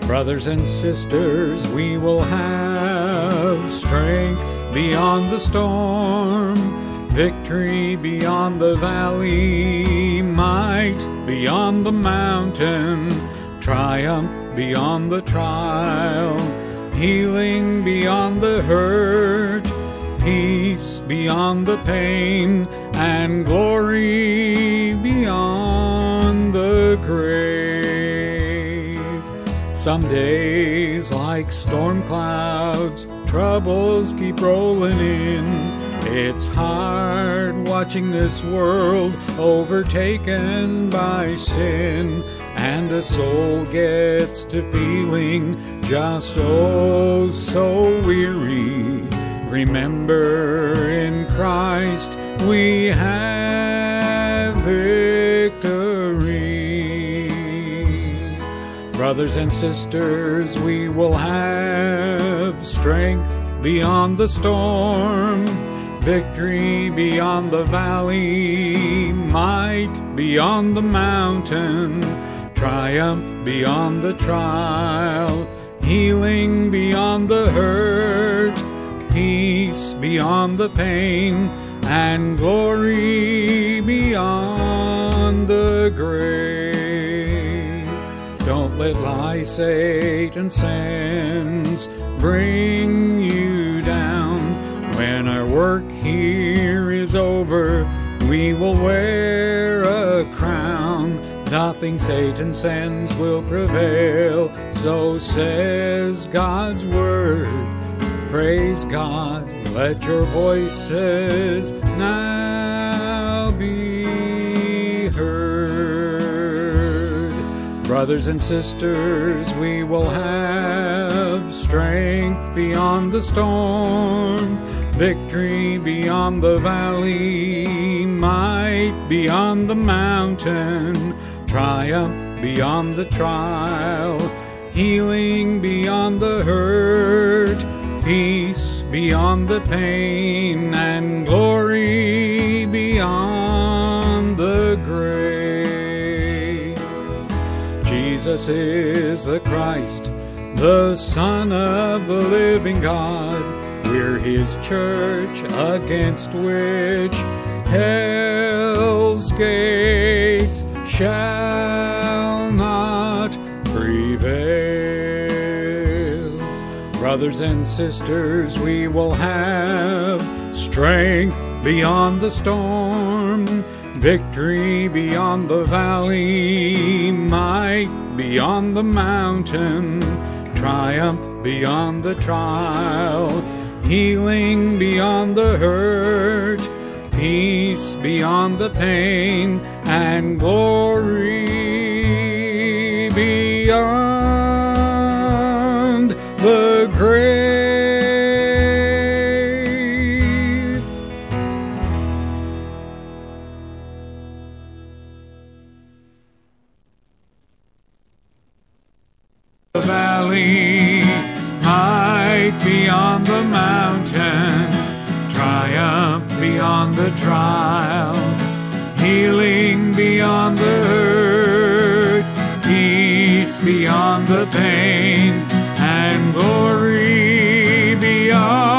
Brothers and sisters, we will have strength beyond the storm, victory beyond the valley, might beyond the mountain, triumph beyond the trial, healing beyond the hurt, peace beyond the pain, and glory beyond the grave. Some days, like storm clouds, troubles keep rolling in. It's hard watching this world overtaken by sin, and a soul gets to feeling just oh so weary. Remember, in Christ we have victory. Brothers and sisters, we will have strength beyond the storm, victory beyond the valley, might beyond the mountain, triumph beyond the trial, healing beyond the hurt, peace beyond the pain, and glory beyond the grave. Don't let lies Satan sends bring you down. When our work here is over, we will wear a crown. Nothing Satan sends will prevail, so says God's word. Praise God, let your voices now be heard. Brothers and sisters, we will have strength beyond the storm, victory beyond the valley, might beyond the mountain, triumph beyond the trial, healing beyond the hurt, peace beyond the pain, and glory beyond the grave. Jesus is the Christ, the Son of the living God. We're his church, against which hell's gates shall not prevail. Brothers and sisters, we will have strength beyond the storm, victory beyond the valley, might beyond the mountain, triumph beyond the trial, healing beyond the hurt, peace beyond the pain, and glory beyond the grave. The valley, might beyond the mountain, triumph beyond the trial, healing beyond the hurt, peace beyond the pain, and glory beyond